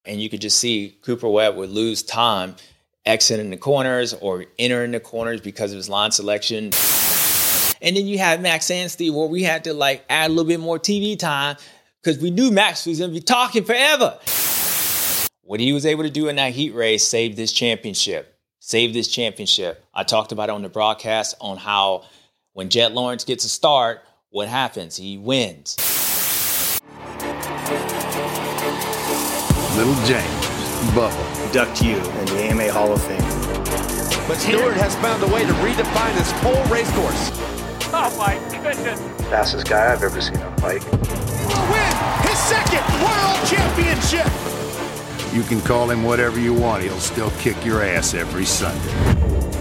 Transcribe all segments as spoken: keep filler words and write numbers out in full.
And you could just see Cooper Webb would lose time exiting the corners or entering the corners because of his line selection. And then you have Max Anstey where we had to like add a little bit more T V time because we knew Max was going to be talking forever. What he was able to do in that heat race saved this championship. Saved this championship. I talked about it on the broadcast on how when Jet Lawrence gets a start, what happens? He wins. Little James, Bubba. Induct you in the A M A Hall of Fame. But Stewart has found a way to redefine this whole race course. Oh my goodness. Fastest guy I've ever seen on a bike. Will win his second world championship. You can call him whatever you want. He'll still kick your ass every Sunday.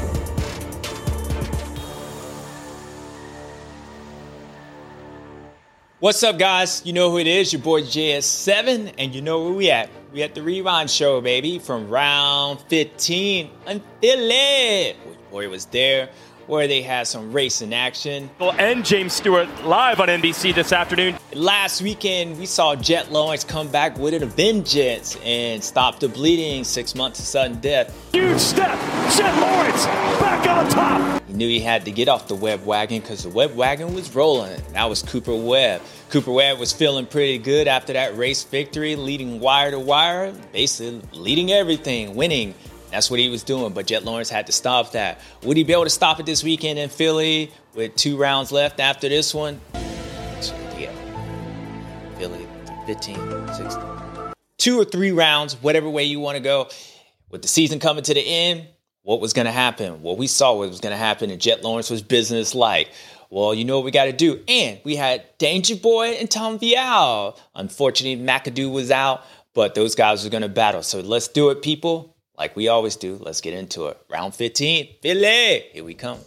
What's up, guys? You know who it is. Your boy J S seven, and you know where we at. We at the Rewind Show, baby, from round fifteen until it. Your boy was there, where they had some racing action. And James Stewart live on N B C this afternoon. Last weekend, we saw Jet Lawrence come back with a vengeance and stop the bleeding. Six months of sudden death. Huge step. Jet Lawrence back on top. He knew he had to get off the Webb wagon because the Webb wagon was rolling. That was Cooper Webb. Cooper Webb was feeling pretty good after that race victory, leading wire to wire, basically leading everything, winning. That's what he was doing, but Jet Lawrence had to stop that. Would he be able to stop it this weekend in Philly with two rounds left after this one? Yeah. Philly, fifteen, sixteen. Two or three rounds, whatever way you want to go. With the season coming to the end, what was going to happen? What we saw what was going to happen, and Jet Lawrence was business-like. Well, you know what we got to do. And we had Danger Boy and Tom Vial. Unfortunately, McAdoo was out, but those guys were going to battle. So let's do it, people. Like we always do, let's get into it. Round fifteen, Philly. Here we come.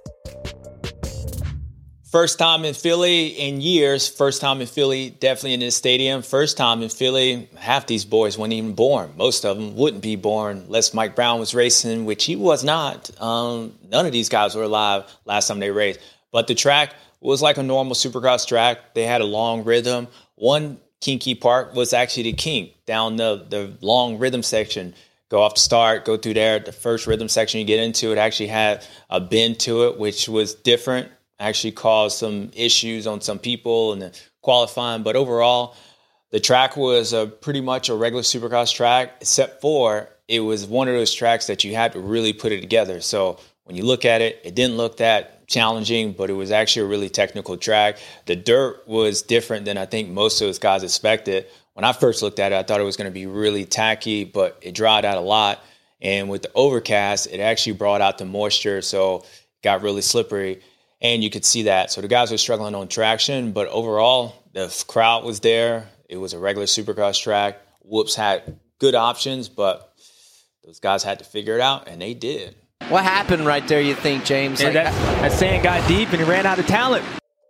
First time in Philly in years. First time in Philly, definitely in this stadium. First time in Philly, half these boys weren't even born. Most of them wouldn't be born unless Mike Brown was racing, which he was not. Um, none of these guys were alive last time they raced. But the track was like a normal Supercross track. They had a long rhythm. One kinky part was actually the kink down the, the long rhythm section. Go off the start, go through there. The first rhythm section you get into, it actually had a bend to it, which was different. Actually caused some issues on some people in the qualifying. But overall, the track was a, pretty much a regular Supercross track, except for it was one of those tracks that you had to really put it together. So when you look at it, it didn't look that challenging, but it was actually a really technical track. The dirt was different than I think most of those guys expected. When I first looked at it, I thought it was going to be really tacky, but it dried out a lot. And with the overcast, it actually brought out the moisture, so it got really slippery. And you could see that. So the guys were struggling on traction, but overall, the crowd was there. It was a regular Supercross track. Whoops had good options, but those guys had to figure it out, and they did. What happened right there, you think, James? Like, that, that sand got deep, and he ran out of talent.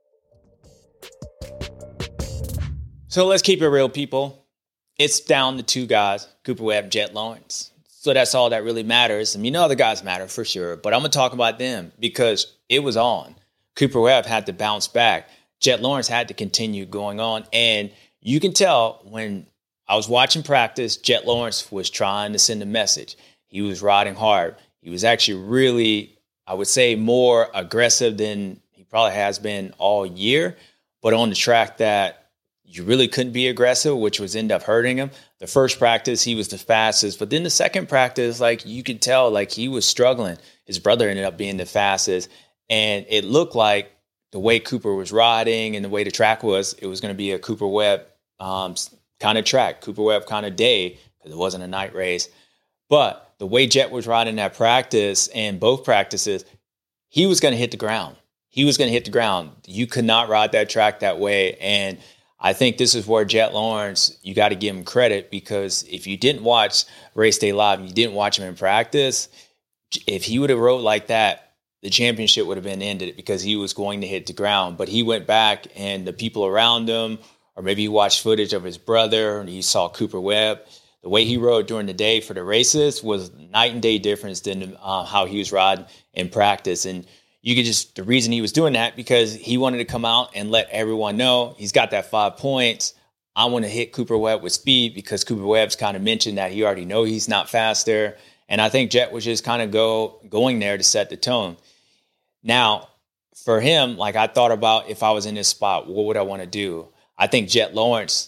So let's keep it real, people. It's down to two guys, Cooper Webb, Jet Lawrence. So that's all that really matters. I mean, the other guys matter for sure, but I'm going to talk about them because it was on. Cooper Webb had to bounce back. Jet Lawrence had to continue going on. And you can tell when I was watching practice, Jet Lawrence was trying to send a message. He was riding hard. He was actually really, I would say, more aggressive than he probably has been all year, but on the track that you really couldn't be aggressive, which was end up hurting him. The first practice, he was the fastest. But then the second practice, like you could tell, like he was struggling. His brother ended up being the fastest. And it looked like the way Cooper was riding and the way the track was, it was going to be a Cooper Webb um, kind of track, Cooper Webb kind of day, because it wasn't a night race. But the way Jet was riding that practice and both practices, he was going to hit the ground. He was going to hit the ground. You could not ride that track that way. And I think this is where Jet Lawrence, you got to give him credit, because if you didn't watch Race Day Live and you didn't watch him in practice, if he would have rode like that, the championship would have been ended because he was going to hit the ground. But he went back and the people around him, or maybe he watched footage of his brother and he saw Cooper Webb. The way he rode during the day for the races was night and day difference than uh, how he was riding in practice. And you could just, the reason he was doing that, because he wanted to come out and let everyone know he's got that five points. I want to hit Cooper Webb with speed because Cooper Webb's kind of mentioned that he already know he's not fast there. And I think Jet was just kind of go going there to set the tone. Now, for him, like I thought about if I was in this spot, what would I want to do? I think Jet Lawrence,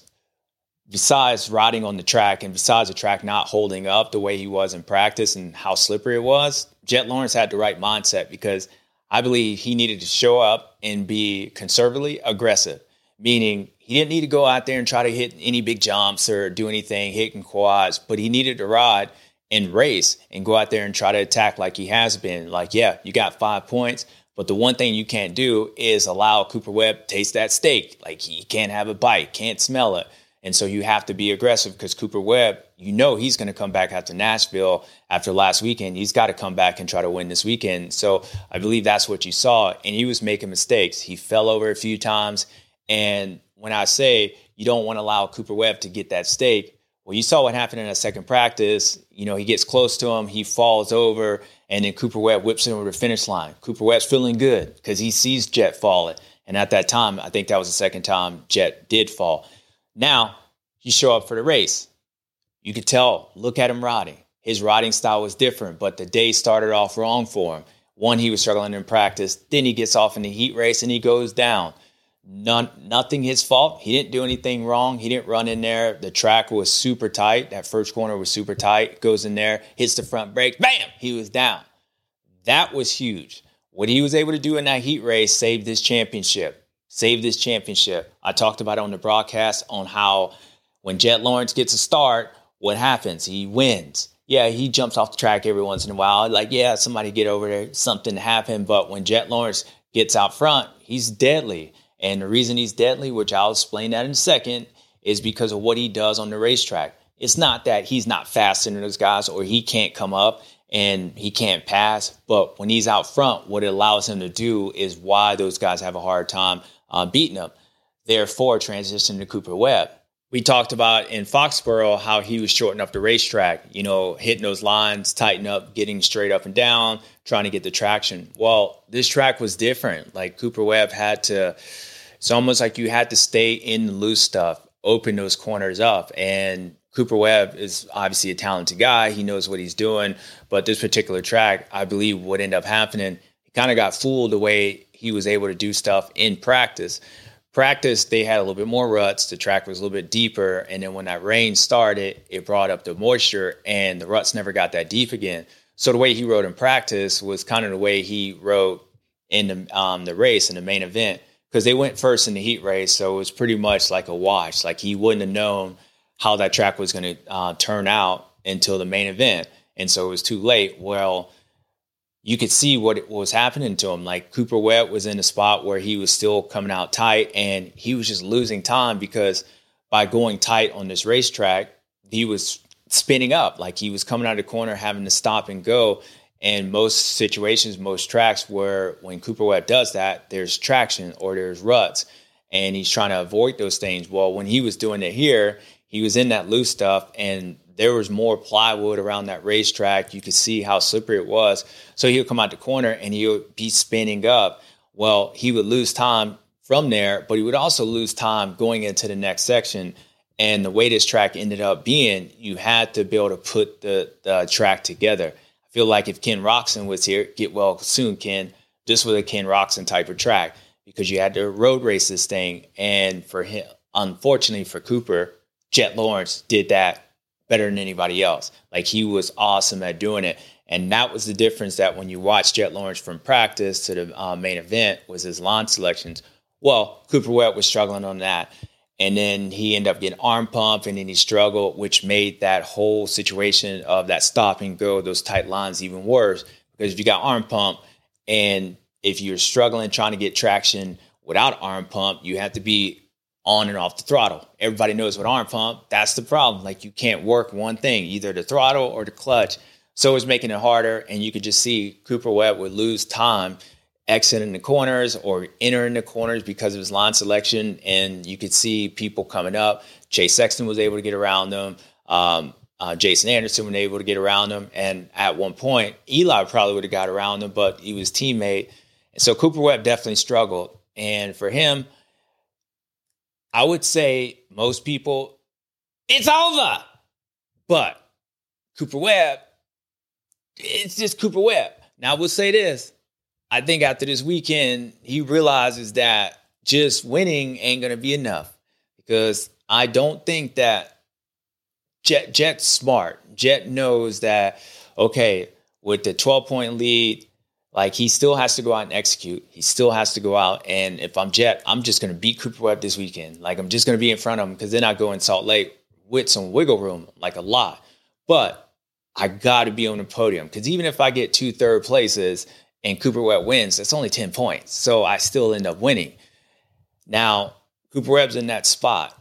besides riding on the track and besides the track not holding up the way he was in practice and how slippery it was, Jet Lawrence had the right mindset because I believe he needed to show up and be conservatively aggressive, meaning he didn't need to go out there and try to hit any big jumps or do anything, hitting quads, but he needed to ride and race and go out there and try to attack like he has been. Like, yeah, you got five points, but the one thing you can't do is allow Cooper Webb to taste that steak. Like, he can't have a bite, can't smell it. And so you have to be aggressive because Cooper Webb, you know he's going to come back after Nashville after last weekend. He's got to come back and try to win this weekend. So I believe that's what you saw. And he was making mistakes. He fell over a few times. And when I say you don't want to allow Cooper Webb to get that steak, well, you saw what happened in a second practice. You know, he gets close to him, he falls over, and then Cooper Webb whips him over the finish line. Cooper Webb's feeling good because he sees Jet falling. And at that time, I think that was the second time Jet did fall. Now, you show up for the race. You could tell, look at him riding. His riding style was different, but the day started off wrong for him. One, he was struggling in practice. Then he gets off in the heat race and he goes down. None, nothing his fault. He didn't do anything wrong. He didn't run in there. The track was super tight. That first corner was super tight. Goes in there, hits the front brake. Bam! He was down. That was huge. What he was able to do in that heat race saved this championship. Saved this championship. I talked about it on the broadcast on how when Jet Lawrence gets a start, what happens? He wins. Yeah, he jumps off the track every once in a while. Like, yeah, somebody get over there, something happened. But when Jet Lawrence gets out front, he's deadly. And the reason he's deadly, which I'll explain that in a second, is because of what he does on the racetrack. It's not that he's not faster than those guys or he can't come up and he can't pass. But when he's out front, what it allows him to do is why those guys have a hard time uh, beating him. Therefore, transition to Cooper Webb. We talked about in Foxborough how he was shortening up the racetrack, you know, hitting those lines, tighten up, getting straight up and down, trying to get the traction. Well, this track was different. Like Cooper Webb had to, it's almost like you had to stay in the loose stuff, open those corners up. And Cooper Webb is obviously a talented guy. He knows what he's doing. But this particular track, I believe what ended up happening, he kind of got fooled the way he was able to do stuff in practice. Practice, they had a little bit more ruts. The track was a little bit deeper. And then when that rain started, it brought up the moisture and the ruts never got that deep again. So the way he rode in practice was kind of the way he rode in the, um, the race, in the main event, because they went first in the heat race. So it was pretty much like a wash. Like he wouldn't have known how that track was going to uh, turn out until the main event. And so it was too late. Well, you could see what was happening to him. Like Cooper Webb was in a spot where he was still coming out tight and he was just losing time because by going tight on this racetrack, he was spinning up. Like he was coming out of the corner, having to stop and go. And most situations, most tracks where when Cooper Webb does that, there's traction or there's ruts and he's trying to avoid those things. Well, when he was doing it here, he was in that loose stuff and there was more plywood around that racetrack. You could see how slippery it was. So he would come out the corner and he would be spinning up. Well, he would lose time from there, but he would also lose time going into the next section. And the way this track ended up being, you had to be able to put the, the track together. I feel like if Ken Roczen was here, get well soon, Ken, this was a Ken Roczen type of track because you had to road race this thing. And for him, unfortunately for Cooper, Jet Lawrence did that better than anybody else. Like he was awesome at doing it. And that was the difference, that when you watch Jet Lawrence from practice to the uh, main event was his line selections. Well, Cooper Webb was struggling on that. And then he ended up getting arm pump and then he struggled, which made that whole situation of that stop and go, those tight lines even worse. Because if you got arm pump and if you're struggling trying to get traction without arm pump, you have to be on and off the throttle. Everybody knows what arm pump, that's the problem. Like you can't work one thing, either the throttle or the clutch. So it was making it harder. And you could just see Cooper Webb would lose time exiting the corners or entering the corners because of his line selection. And you could see people coming up. Chase Sexton was able to get around them. Um, uh, Jason Anderson was able to get around them. And at one point, Eli probably would have got around them, but he was teammate. And so Cooper Webb definitely struggled. And for him, I would say most people, it's over. But Cooper Webb, it's just Cooper Webb. Now, I will say this. I think after this weekend, he realizes that just winning ain't going to be enough. Because I don't think that Jet Jet's smart. Jet knows that, okay, with the twelve-point lead, like, he still has to go out and execute. He still has to go out. And if I'm Jet, I'm just going to beat Cooper Webb this weekend. Like, I'm just going to be in front of him because then I go in Salt Lake with some wiggle room, like a lot. But I got to be on the podium because even if I get two third places and Cooper Webb wins, that's only ten points. So I still end up winning. Now, Cooper Webb's in that spot.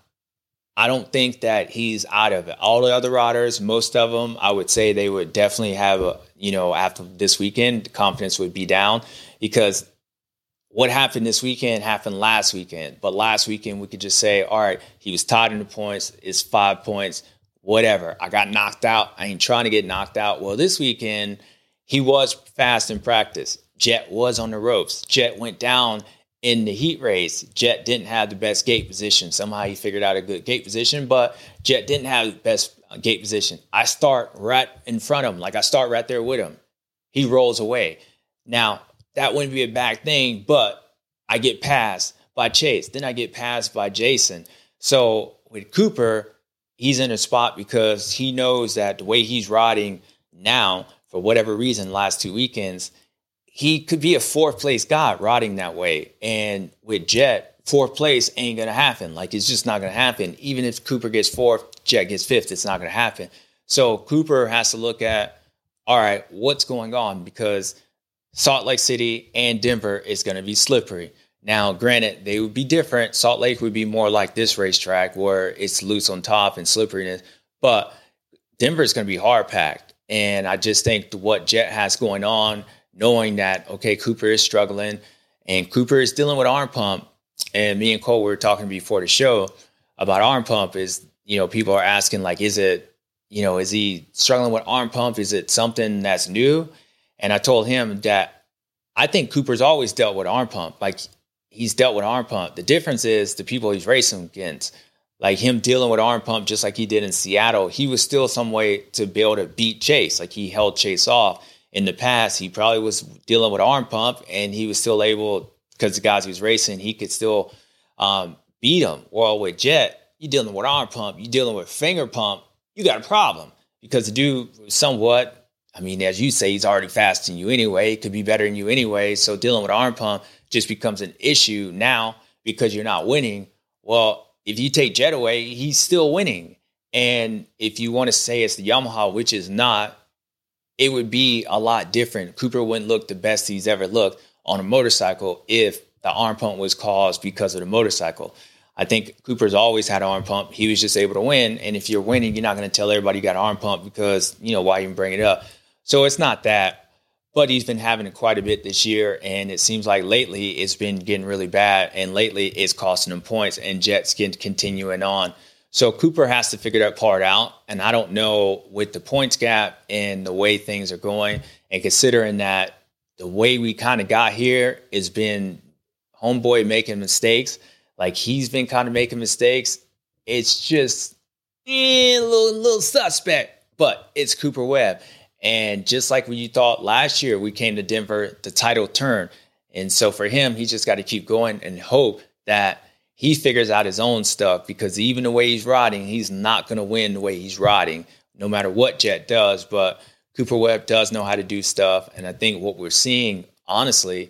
I don't think that he's out of it. All the other riders, most of them, I would say they would definitely have, a, you know, after this weekend, the confidence would be down because what happened this weekend happened last weekend. But last weekend, we could just say, all right, he was tied in the points. It's five points, whatever. I got knocked out. I ain't trying to get knocked out. Well, this weekend, he was fast in practice. Jet was on the ropes. Jet went down in the heat race. Jet didn't have the best gate position. Somehow he figured out a good gate position, but Jet didn't have the best gate position. I start right in front of him. Like, I start right there with him. He rolls away. Now, that wouldn't be a bad thing, but I get passed by Chase. Then I get passed by Jason. So with Cooper, he's in a spot because he knows that the way he's riding now, for whatever reason, last two weekends, he could be a fourth place guy riding that way. And with Jet, fourth place ain't going to happen. Like, it's just not going to happen. Even if Cooper gets fourth, Jet gets fifth, it's not going to happen. So Cooper has to look at, all right, what's going on? Because Salt Lake City and Denver is going to be slippery. Now, granted, they would be different. Salt Lake would be more like this racetrack where it's loose on top and slipperiness. But Denver is going to be hard packed. And I just think what Jet has going on, knowing that, okay, Cooper is struggling and Cooper is dealing with arm pump. And me and Cole were talking before the show about arm pump is, you know, people are asking, like, is it, you know, is he struggling with arm pump? Is it something that's new? And I told him that I think Cooper's always dealt with arm pump. Like, he's dealt with arm pump. The difference is the people he's racing against. Like, him dealing with arm pump just like he did in Seattle, he was still some way to be able to beat Chase. Like, he held Chase off. In the past, he probably was dealing with arm pump, and he was still able, because the guys he was racing, he could still um, beat him. Well, with Jet, you're dealing with arm pump, you're dealing with finger pump, you got a problem. Because the dude somewhat, I mean, as you say, he's already faster than you anyway. He could be better than you anyway. So dealing with arm pump just becomes an issue now because you're not winning. Well, if you take Jet away, he's still winning. And if you want to say it's the Yamaha, which is not, it would be a lot different. Cooper wouldn't look the best he's ever looked on a motorcycle if the arm pump was caused because of the motorcycle. I think Cooper's always had arm pump. He was just able to win. And if you're winning, you're not going to tell everybody you got arm pump because, you know, why even bring it up? So it's not that, but he's been having it quite a bit this year. And it seems like lately it's been getting really bad. And lately it's costing him points and Jet's continuing on. So Cooper has to figure that part out. And I don't know with the points gap and the way things are going and considering that the way we kind of got here has been homeboy making mistakes. Like he's been kind of making mistakes. It's just eh, a little, little suspect, but it's Cooper Webb. And just like when you thought last year, we came to Denver, the title turned. And so for him, he's just got to keep going and hope that he figures out his own stuff because even the way he's riding, he's not going to win the way he's riding, no matter what Jet does. But Cooper Webb does know how to do stuff. And I think what we're seeing, honestly,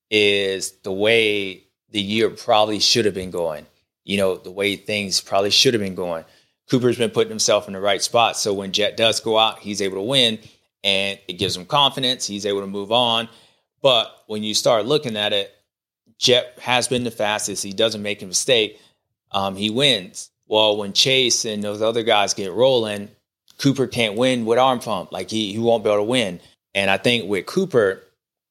is the way the year probably should have been going. You know, the way things probably should have been going. Cooper's been putting himself in the right spot. So when Jet does go out, he's able to win. And it gives him confidence. He's able to move on. But when you start looking at it, Jet has been the fastest. He doesn't make a mistake. Um, he wins. Well, when Chase and those other guys get rolling, Cooper can't win with arm pump. Like he, he won't be able to win. And I think with Cooper,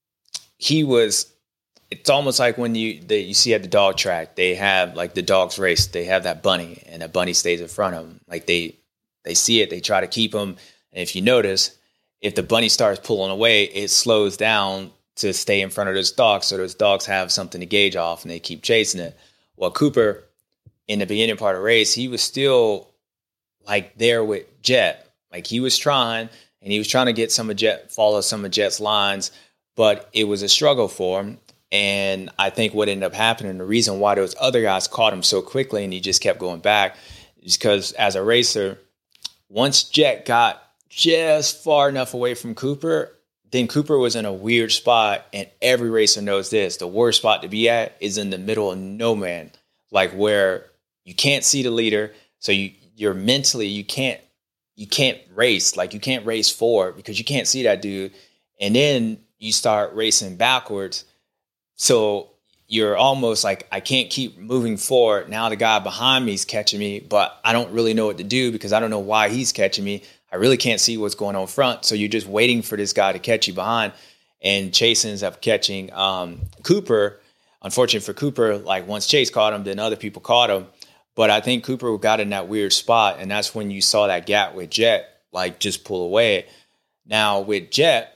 he was, it's almost like when you they, you see at the dog track, they have like the dogs race. They have that bunny and that bunny stays in front of them. Like they, they see it. They try to keep him. And if you notice, if the bunny starts pulling away, it slows down to stay in front of those dogs. So those dogs have something to gauge off and they keep chasing it. Well, Cooper, in the beginning part of the race, he was still like there with Jet. Like he was trying and he was trying to get some of Jet, follow some of Jet's lines, but it was a struggle for him. And I think what ended up happening, the reason why those other guys caught him so quickly and he just kept going back is because as a racer, once Jet got just far enough away from Cooper, then Cooper was in a weird spot. And every racer knows this. The worst spot to be at is in the middle of no man, like where you can't see the leader. So you, you're mentally, you can't, you can't race. Like you can't race forward because you can't see that dude. And then you start racing backwards. So you're almost like, I can't keep moving forward. Now the guy behind me is catching me, but I don't really know what to do because I don't know why he's catching me. I really can't see what's going on front. So you're just waiting for this guy to catch you behind. And Chase ends up catching um, Cooper. Unfortunately for Cooper, like once Chase caught him, then other people caught him. But I think Cooper got in that weird spot. And that's when you saw that gap with Jet, like just pull away. Now with Jet,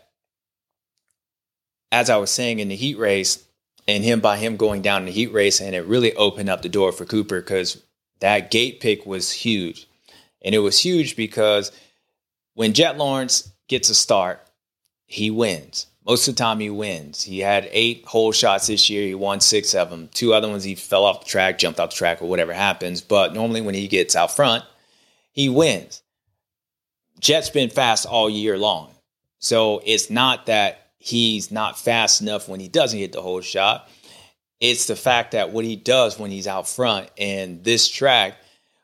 as I was saying in the heat race, and him by him going down in the heat race, and it really opened up the door for Cooper because that gate pick was huge. And it was huge because when Jet Lawrence gets a start, he wins. Most of the time he wins. He had eight hole shots this year. He won six of them. Two other ones he fell off the track, jumped off the track, or whatever happens. But normally when he gets out front, he wins. Jet's been fast all year long. So it's not that he's not fast enough when he doesn't hit the whole shot. It's the fact that what he does when he's out front. And this track,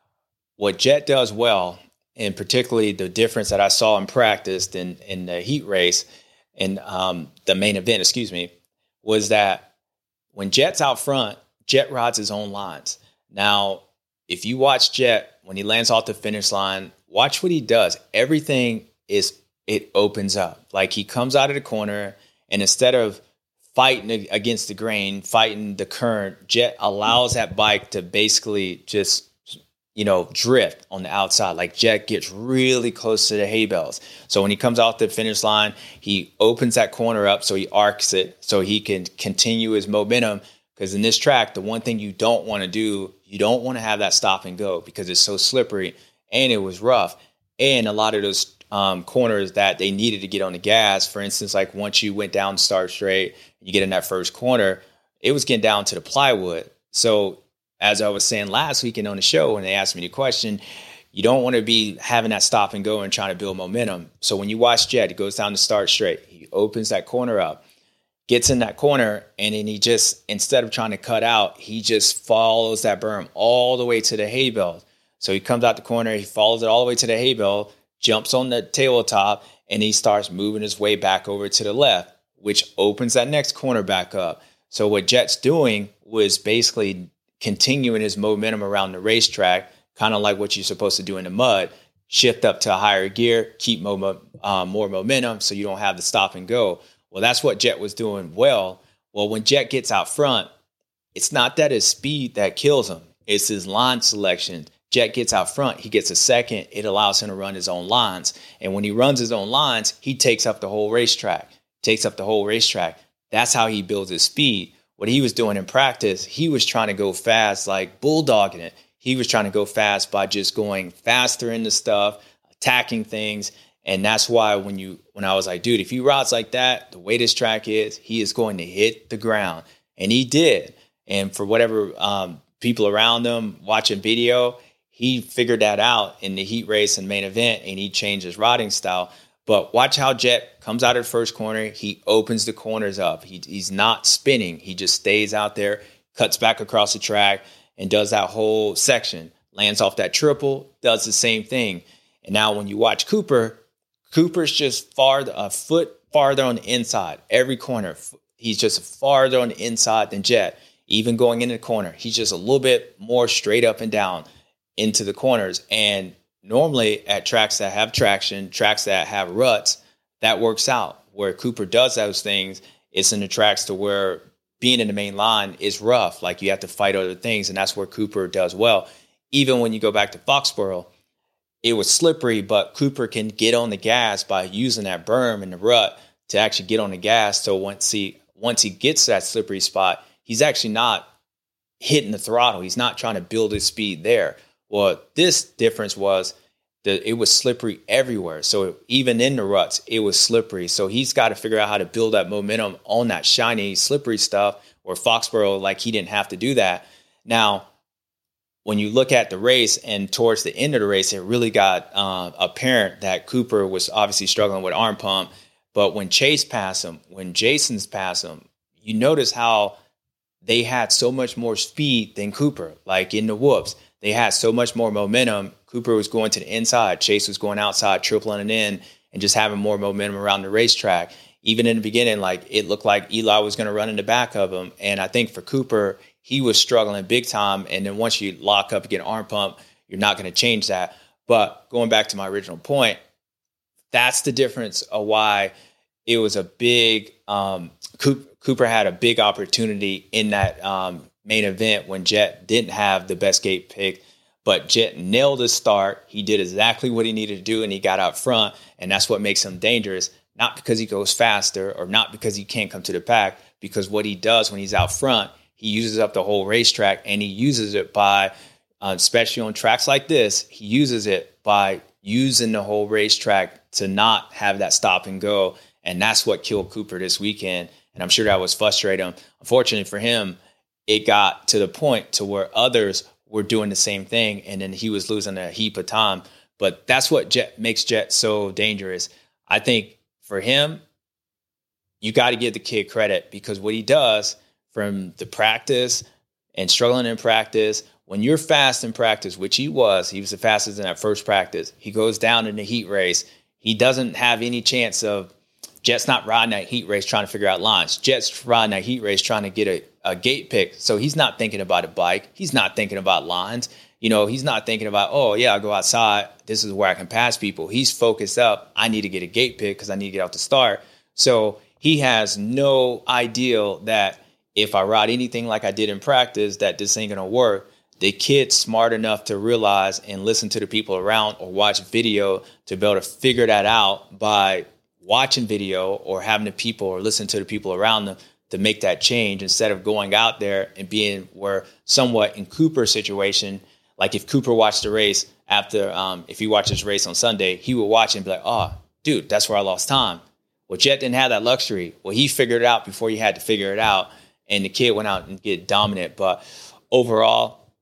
what Jet does well, and particularly the difference that I saw in practice in, in the heat race and um, the main event, excuse me, was that when Jet's out front, Jet rides his own lines. Now, if you watch Jet, when he lands off the finish line, watch what he does. Everything is it opens up. Like he comes out of the corner and instead of fighting against the grain, fighting the current, Jet allows that bike to basically just, you know, drift on the outside. Like Jet gets really close to the hay bales. So when he comes off the finish line, he opens that corner up so he arcs it so he can continue his momentum. Because in this track, the one thing you don't want to do, you don't want to have that stop and go because it's so slippery and it was rough. And a lot of those Um, corners that they needed to get on the gas. For instance, like once you went down Start Straight, you get in that first corner, it was getting down to the plywood. So as I was saying last weekend on the show, when they asked me the question, you don't want to be having that stop and go and trying to build momentum. So when you watch Jet, he goes down to Start Straight, he opens that corner up, gets in that corner, and then he just, instead of trying to cut out, he just follows that berm all the way to the hay bale. So he comes out the corner, he follows it all the way to the hay bale, jumps on the tabletop, and he starts moving his way back over to the left, which opens that next corner back up. So what Jet's doing was basically continuing his momentum around the racetrack, kind of like what you're supposed to do in the mud, shift up to a higher gear, keep mo- uh, more momentum so you don't have the stop and go. Well, that's what Jet was doing well. Well, when Jet gets out front, it's not that his speed that kills him. It's his line selection. Jet gets out front, he gets a second, it allows him to run his own lines. And when he runs his own lines, he takes up the whole racetrack, takes up the whole racetrack. That's how he builds his speed. What he was doing in practice, he was trying to go fast, like bulldogging it. He was trying to go fast by just going faster into stuff, attacking things. And that's why when you, when I was like, dude, if he rides like that, the way this track is, he is going to hit the ground. And he did. And for whatever um, people around him watching video, he figured that out in the heat race and main event, and he changed his riding style. But watch how Jet comes out of the first corner. He opens the corners up. He, he's not spinning. He just stays out there, cuts back across the track, and does that whole section. Lands off that triple, does the same thing. And now when you watch Cooper, Cooper's just far a foot farther on the inside. Every corner, he's just farther on the inside than Jet. Even going into the corner, he's just a little bit more straight up and down into the corners. And normally at tracks that have traction, tracks that have ruts, that works out. Where Cooper does those things, it's in the tracks to where being in the main line is rough. Like you have to fight other things, and that's where Cooper does well. Even when you go back to Foxborough, it was slippery, but Cooper can get on the gas by using that berm and the rut to actually get on the gas. So once he once he gets to that slippery spot, he's actually not hitting the throttle. He's not trying to build his speed there. Well, this difference was that it was slippery everywhere. So even in the ruts, it was slippery. So he's got to figure out how to build that momentum on that shiny, slippery stuff, where Foxborough, like, he didn't have to do that. Now, when you look at the race and towards the end of the race, it really got uh, apparent that Cooper was obviously struggling with arm pump. But when Chase passed him, when Jason's passed him, you notice how they had so much more speed than Cooper, like in the whoops. They had so much more momentum. Cooper was going to the inside. Chase was going outside, tripling it in, and just having more momentum around the racetrack. Even in the beginning, like, it looked like Eli was going to run in the back of him. And I think for Cooper, he was struggling big time. And then once you lock up and get arm pump, you're not going to change that. But going back to my original point, that's the difference of why it was a big um, – Cooper had a big opportunity in that um, main event when Jet didn't have the best gate pick. But Jet nailed his start. He did exactly what he needed to do, and he got out front. And that's what makes him dangerous, not because he goes faster or not because he can't come to the pack, because what he does when he's out front, he uses up the whole racetrack, and he uses it by, uh, especially on tracks like this, he uses it by using the whole racetrack to not have that stop and go. And that's what killed Cooper this weekend. And I'm sure that was frustrating him. Unfortunately for him, it got to the point to where others were doing the same thing, and then he was losing a heap of time. But that's what Jet makes Jet so dangerous. I think for him, you got to give the kid credit, because what he does from the practice and struggling in practice, when you're fast in practice, which he was, he was the fastest in that first practice. He goes down in the heat race. He doesn't have any chance of, Jet's not riding that heat race trying to figure out lines. Jet's riding that heat race trying to get a, a gate pick. So he's not thinking about a bike. He's not thinking about lines. You know, he's not thinking about, oh, yeah, I'll go outside. This is where I can pass people. He's focused up. I need to get a gate pick because I need to get out the start. So he has no idea that if I ride anything like I did in practice, that this ain't going to work. The kid's smart enough to realize and listen to the people around or watch video to be able to figure that out by watching video or having the people or listen to the people around them to make that change, instead of going out there and being where somewhat in Cooper's situation, like if Cooper watched the race after, um, if he watched his race on Sunday, he would watch it and be like, oh, dude, that's where I lost time. Well, Jet didn't have that luxury. Well, he figured it out before he had to figure it out, and the kid went out and get dominant. But overall,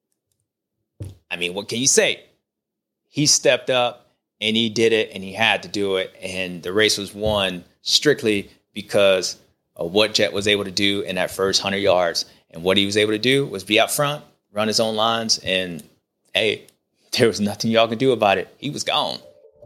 I mean, what can you say? He stepped up. And he did it, and he had to do it. And the race was won strictly because of what Jet was able to do in that first one hundred yards. And what he was able to do was be out front, run his own lines, and, hey, there was nothing y'all could do about it. He was gone.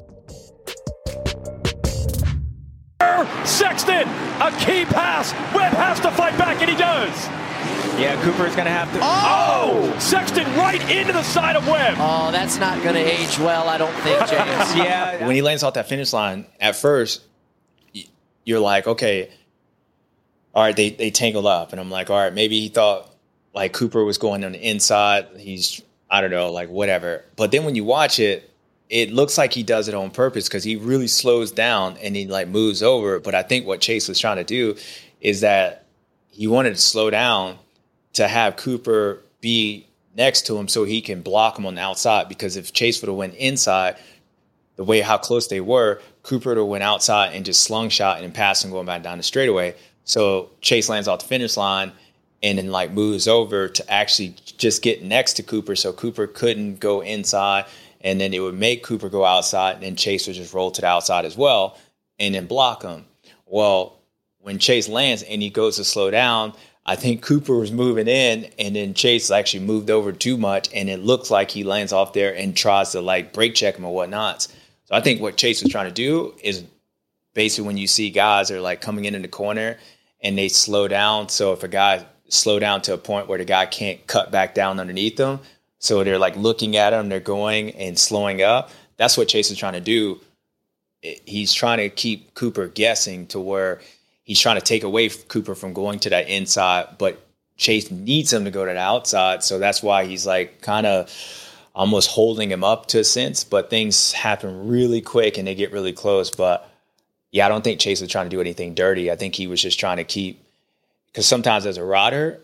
Sexton, a key pass. Webb has to fight back, and he does. Yeah, Cooper's going to have to. Oh! Sexton right into the side of Webb. Oh, that's not going to age well, I don't think, James. Yeah, when he lands off that finish line, at first, you're like, okay, all right, they, they tangled up. And I'm like, all right, maybe he thought, like, Cooper was going on the inside. He's, I don't know, like, whatever. But then when you watch it, it looks like he does it on purpose, because he really slows down and he, like, moves over. But I think what Chase was trying to do is that he wanted to slow down to have Cooper be next to him so he can block him on the outside. Because if Chase would have went inside, the way how close they were, Cooper would have went outside and just slungshot and passed him going back down the straightaway. So Chase lands off the finish line and then, like, moves over to actually just get next to Cooper, so Cooper couldn't go inside, and then it would make Cooper go outside, and then Chase would just roll to the outside as well and then block him. Well, when Chase lands and he goes to slow down, I think Cooper was moving in, and then Chase actually moved over too much, and it looks like he lands off there and tries to, like, brake check him or whatnot. So I think what Chase was trying to do is basically when you see guys that are, like, coming in in the corner and they slow down. So if a guy slow down to a point where the guy can't cut back down underneath them, so they're, like, looking at him, they're going and slowing up. That's what Chase is trying to do. He's trying to keep Cooper guessing to where he's trying to take away Cooper from going to that inside, but Chase needs him to go to the outside. So that's why he's, like, kind of almost holding him up to a sense, but things happen really quick and they get really close. But yeah, I don't think Chase was trying to do anything dirty. I think he was just trying to keep, because sometimes as a rider,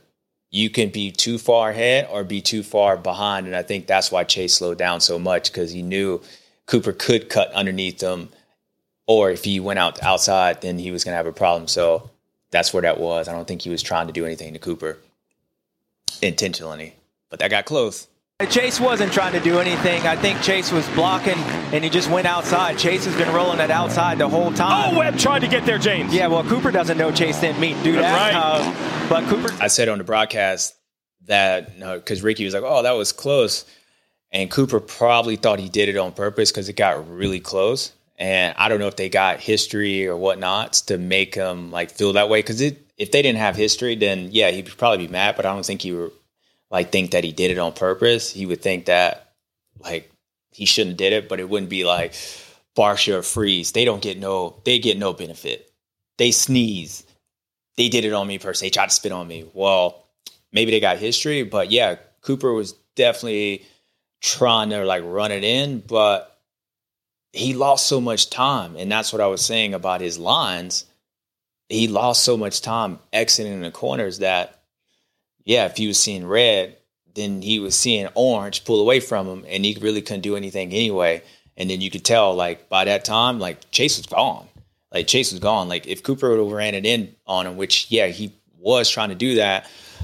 you can be too far ahead or be too far behind. And I think that's why Chase slowed down so much, because he knew Cooper could cut underneath him, or if he went out outside, then he was going to have a problem. So that's where that was. I don't think he was trying to do anything to Cooper intentionally, but that got close. Chase wasn't trying to do anything. I think Chase was blocking, and he just went outside. Chase has been rolling it outside the whole time. Oh, Webb tried to get there, James. Yeah, well, Cooper doesn't know Chase didn't mean to do That's that. right. Uh, but Cooper... I said on the broadcast that, you know, because Ricky was like, oh, that was close. And Cooper probably thought he did it on purpose because it got really close. And I don't know if they got history or whatnot to make him like feel that way. Because if they didn't have history, then, yeah, he'd probably be mad. But I don't think he would like think that he did it on purpose. He would think that like he shouldn't have did it, but it wouldn't be like Barsha or Freeze. They don't get no, they get no benefit. They sneeze. They did it on me first. They tried to spit on me. Well, maybe they got history, but yeah, Cooper was definitely trying to like run it in, but he lost so much time. And that's what I was saying about his lines. He lost so much time exiting the corners that, yeah, if he was seeing red, then he was seeing orange pull away from him, and he really couldn't do anything anyway. And then you could tell, like, by that time, like, Chase was gone. Like, Chase was gone. Like, if Cooper would have ran it in on him, which, yeah, he was trying to do that,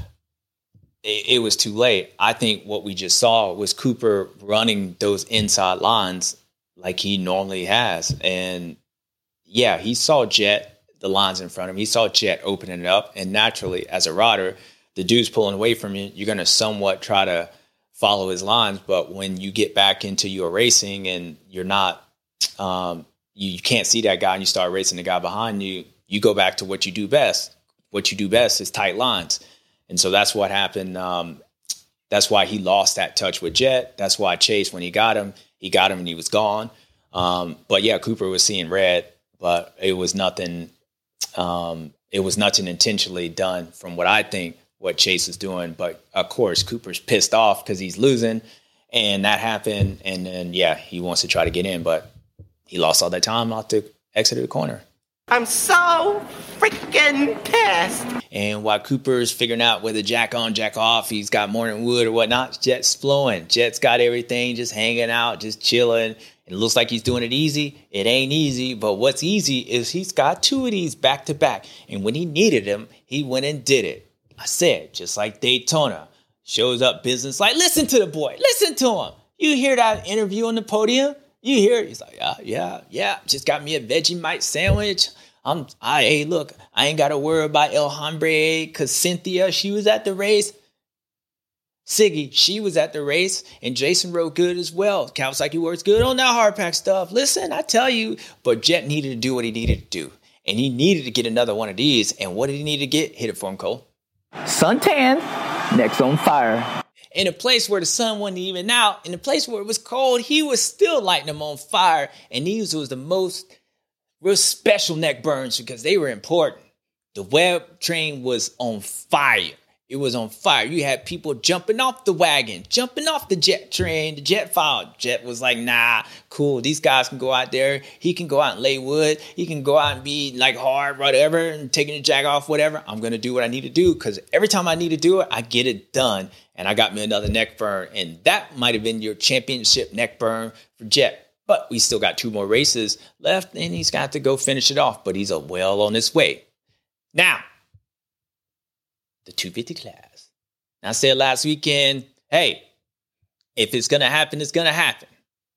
it, it was too late. I think what we just saw was Cooper running those inside lines like he normally has. And, yeah, he saw Jet, the lines in front of him. He saw Jet opening it up. And naturally, as a rider, the dude's pulling away from you, you're going to somewhat try to follow his lines. But when you get back into your racing and you're not, um, you, you can't see that guy and you start racing the guy behind you, you go back to what you do best. What you do best is tight lines. And so that's what happened. Um, that's why he lost that touch with Jet. That's why Chase, when he got him, he got him and he was gone. Um, but yeah, Cooper was seeing red, but it was nothing. Um, it was nothing intentionally done from what I think what Chase is doing. But of course, Cooper's pissed off because he's losing, and that happened. And then, yeah, he wants to try to get in, but he lost all that time out the exit of the corner. I'm so freaking pissed. And while Cooper's figuring out whether jack on, jack off, he's got morning wood or whatnot, Jet's flowing. Jet's got everything just hanging out, just chilling. It looks like he's doing it easy. It ain't easy, but what's easy is he's got two of these back to back. And when he needed them, he went and did it. I said, just like Daytona, shows up business like, listen to the boy, listen to him. You hear that interview on the podium? You hear it? He's like, yeah, yeah, yeah. Just got me a Vegemite sandwich. I'm, I, hey, look, I ain't got to worry about El Hombre because Cynthia, she was at the race. Siggy, she was at the race, and Jason rode good as well. Kawasaki works good on that hard pack stuff. Listen, I tell you, but Jet needed to do what he needed to do, and he needed to get another one of these. And what did he need to get? Hit it for him, Cole. Suntan, next on fire. In a place where the sun wasn't even out, in a place where it was cold, he was still lighting them on fire. And these was the most real special neck burns because they were important. The Webb train was on fire. It was on fire. You had people jumping off the wagon, jumping off the Jet train, the Jet file. Jet was like, nah, cool. These guys can go out there. He can go out and lay wood. He can go out and be like hard, whatever, and taking the jack off, whatever. I'm going to do what I need to do because every time I need to do it, I get it done. And I got me another neck burn. And that might have been your championship neck burn for Jet. But we still got two more races left, and he's got to go finish it off. But he's a well on his way. Now, the two fifty class. I said last weekend, hey, if it's going to happen, it's going to happen.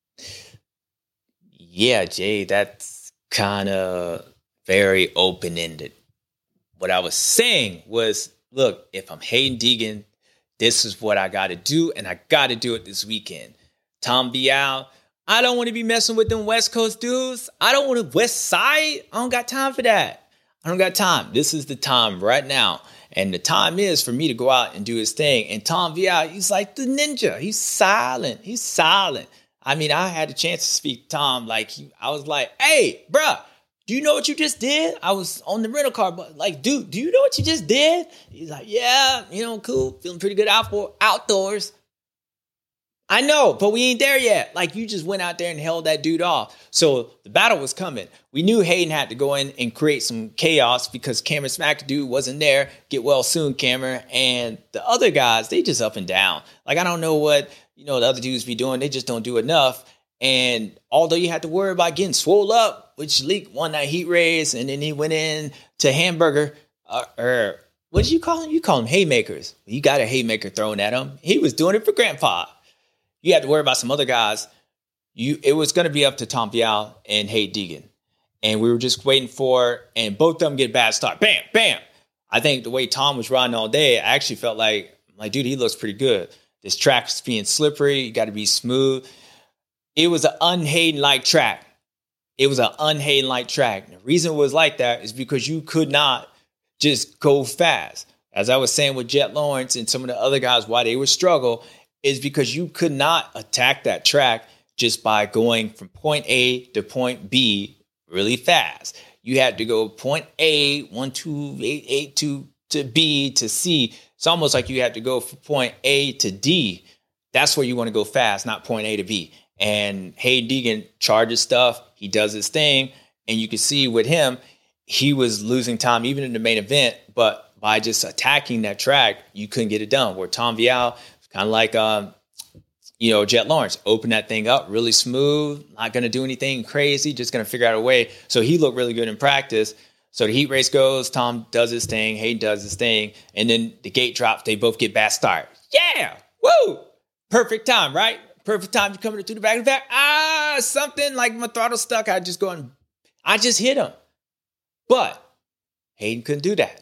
Yeah, Jay, that's kind of very open-ended. What I was saying was, look, if I'm Hayden Deegan, this is what I got to do, and I got to do it this weekend. Tom Vial, I don't want to be messing with them West Coast dudes. I don't want to West Side. I don't got time for that. I don't got time. This is the time right now. And the time is for me to go out and do his thing. And Tom Vial, he's like the ninja. He's silent. He's silent. I mean, I had a chance to speak to Tom. Like, he, I was like, hey, bruh, do you know what you just did? I was on the rental car, but like, dude, do you know what you just did? He's like, yeah, you know, cool. Feeling pretty good out for outdoors. I know, but we ain't there yet. Like, you just went out there and held that dude off. So the battle was coming. We knew Hayden had to go in and create some chaos because Cameron McAdoo wasn't there. Get well soon, Cameron. And the other guys, they just up and down. Like, I don't know what, you know, the other dudes be doing. They just don't do enough. And although you had to worry about getting swole up, which Leak won that heat race, and then he went in to Hamburger, uh, or what did you call him? You call him haymakers. You got a haymaker thrown at him. He was doing it for Grandpa. You had to worry about some other guys. You, it was going to be up to Tom Vial and Hayden Deegan. And we were just waiting for, and both of them get a bad start. Bam, bam. I think the way Tom was riding all day, I actually felt like, like, dude, he looks pretty good. This track is being slippery. You got to be smooth. It was an un-Hayden-like track. It was an un-Hayden-like track. And the reason it was like that is because you could not just go fast. As I was saying with Jet Lawrence and some of the other guys, why they would struggle is because you could not attack that track just by going from point A to point B really fast. You had to go point A, one, two, eight, eight, two, to B, to C. It's almost like you had to go from point A to D. That's where you want to go fast, not point A to B. And Hayden Deegan charges stuff. He does his thing. And you can see with him, he was losing time even in the main event. But by just attacking that track, you couldn't get it done. Where Tom Vial, kind of like, um, you know, Jet Lawrence, opened that thing up really smooth, not going to do anything crazy, just going to figure out a way. So he looked really good in practice. So the heat race goes, Tom does his thing, Hayden does his thing, and then the gate drops, they both get bad start. Yeah, woo! Perfect time, right? Perfect time to come through the back of the back. Ah, something like my throttle stuck. I just go and I just hit him. But Hayden couldn't do that.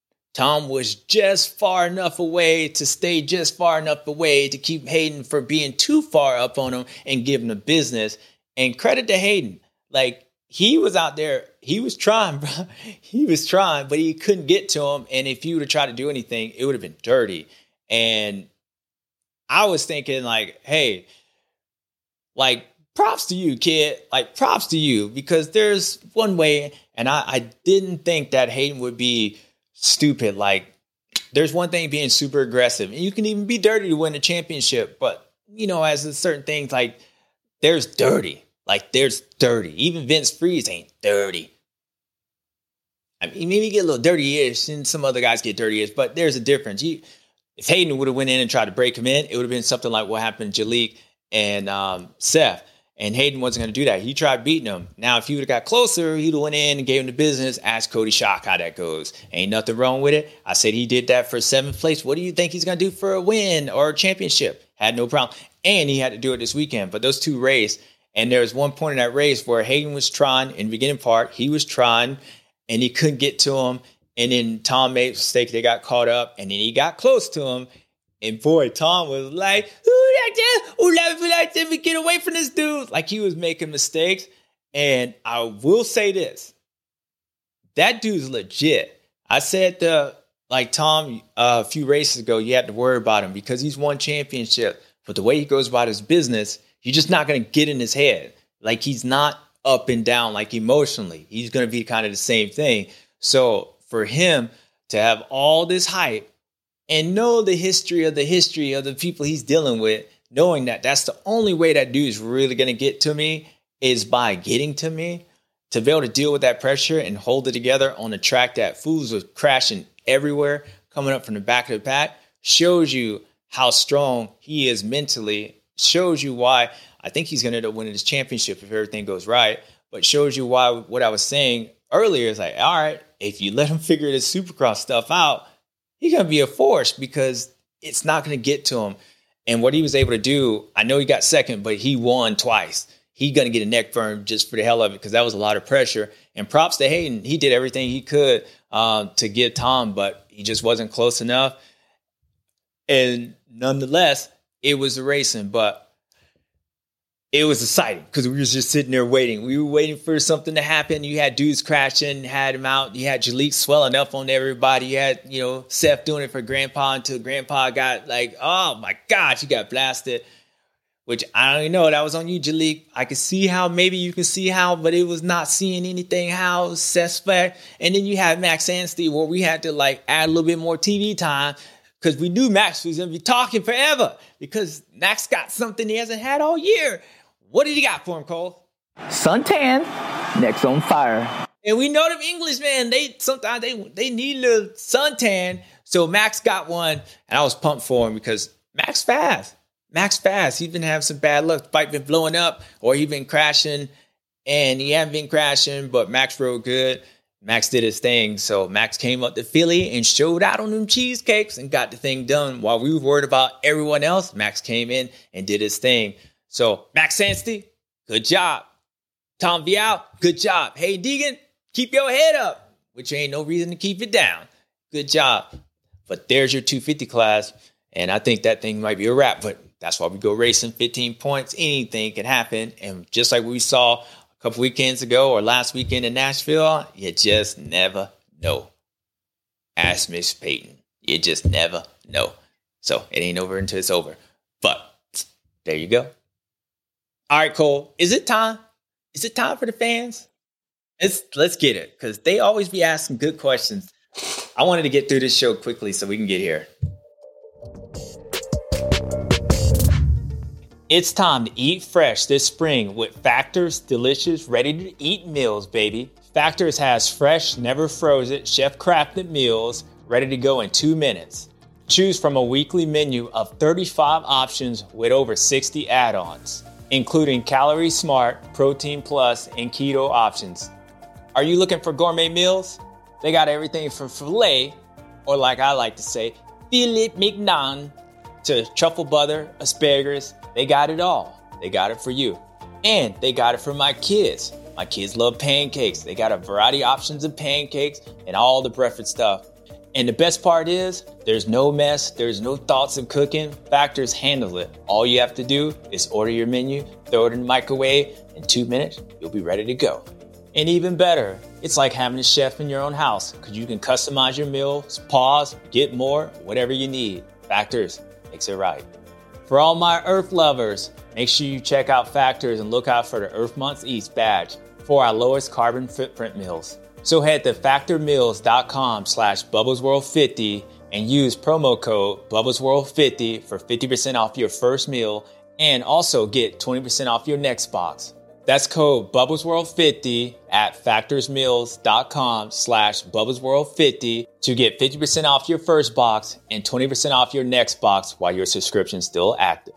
Tom was just far enough away to stay just far enough away to keep Hayden from being too far up on him and give him the business. And credit to Hayden. Like, he was out there. He was trying, bro. He was trying, but he couldn't get to him. And if you would have tried to do anything, it would have been dirty. And I was thinking, like, hey, like, props to you, kid. Like, props to you. Because there's one way, and I, I didn't think that Hayden would be stupid. Like, there's one thing being super aggressive, and you can even be dirty to win a championship. But, you know, as a certain things, like, there's dirty. Like, there's dirty. Even Vince Freeze ain't dirty. I mean, maybe get a little dirty-ish, and some other guys get dirty-ish, but there's a difference. You, if Hayden would have went in and tried to break him in, it would have been something like what happened to Jalik and um, Seth. And Hayden wasn't going to do that. He tried beating him. Now, if he would have got closer, he'd have went in and gave him the business. Ask Cody Shock how that goes. Ain't nothing wrong with it. I said he did that for seventh place. What do you think he's going to do for a win or a championship? Had no problem. And he had to do it this weekend. But those two raced. And there was one point in that race where Hayden was trying, in the beginning part, he was trying, and he couldn't get to him. And then Tom made a mistake. They got caught up. And then he got close to him. And boy, Tom was like, ooh, let me get away from this dude. Like, he was making mistakes. And I will say this. That dude's legit. I said to, like, Tom uh, a few races ago, you had to worry about him because he's won championship. But the way he goes about his business, you're just not going to get in his head. Like, he's not up and down, like, emotionally. He's going to be kind of the same thing. So for him to have all this hype and know the history of the history of the people he's dealing with, knowing that that's the only way that dude's really going to get to me is by getting to me, to be able to deal with that pressure and hold it together on a track that fools was crashing everywhere, coming up from the back of the pack, shows you how strong he is mentally, shows you why I think he's going to end up winning this championship if everything goes right, but shows you why what I was saying earlier is like, all right, if you let him figure this Supercross stuff out, he's going to be a force because it's not going to get to him. And what he was able to do, I know he got second, but he won twice. He's going to get a neck burn just for the hell of it because that was a lot of pressure. And props to Hayden. He did everything he could uh, to get Tom, but he just wasn't close enough. And nonetheless, it was a racing, but it was exciting because we were just sitting there waiting. We were waiting for something to happen. You had dudes crashing, had him out. You had Jalik swelling up on everybody. You had, you know, Seth doing it for Grandpa until Grandpa got like, oh my gosh, he got blasted. Which I don't even know. That was on you, Jalik. I could see how, maybe you can see how, but it was not seeing anything how Seth's back. And then you had Max Anstey where we had to like add a little bit more T V time because we knew Max was going to be talking forever because Max got something he hasn't had all year. What did he got for him, Cole? Suntan, next on fire. And we know them Englishmen, they sometimes they they need a little suntan. So Max got one, and I was pumped for him because Max fast. Max fast. He's been having some bad luck. Fight been blowing up, or he been crashing, and he hasn't been crashing, but Max rode good. Max did his thing. So Max came up to Philly and showed out on them cheesecakes and got the thing done. While we were worried about everyone else, Max came in and did his thing. So Max Anstey, good job. Tom Vial, good job. Hey, Deegan, keep your head up, which ain't no reason to keep it down. Good job. But there's your two fifty class. And I think that thing might be a wrap, but that's why we go racing. fifteen points. Anything can happen. And just like we saw a couple weekends ago or last weekend in Nashville, you just never know. Ask Miss Peyton. You just never know. So it ain't over until it's over. But there you go. All right, Cole. Is it time? Is it time for the fans? Let's, let's get it, because they always be asking good questions. I wanted to get through this show quickly so we can get here. It's time to eat fresh this spring with Factor's delicious, ready-to-eat meals, baby. Factor's has fresh, never frozen, chef-crafted meals ready to go in two minutes. Choose from a weekly menu of thirty-five options with over sixty add-ons, including Calorie Smart, Protein Plus, and Keto options. Are you looking for gourmet meals? They got everything from filet, or like I like to say, filet mignon, to truffle butter, asparagus. They got it all. They got it for you. And they got it for my kids. My kids love pancakes. They got a variety of options of pancakes and all the breakfast stuff. And the best part is, there's no mess. There's no thoughts of cooking. Factors handle it. All you have to do is order your menu, throw it in the microwave. In two minutes, you'll be ready to go. And even better, it's like having a chef in your own house, because you can customize your meals, pause, get more, whatever you need. Factors makes it right. For all my Earth lovers, make sure you check out Factors and look out for the Earth Month East badge for our lowest carbon footprint meals. So head to factormeals.com slash bubblesworld50 and use promo code bubblesworld50 for fifty percent off your first meal, and also get twenty percent off your next box. That's code bubblesworld50 at factorsmeals.com slash bubblesworld50 to get fifty percent off your first box and twenty percent off your next box while your subscription's still active.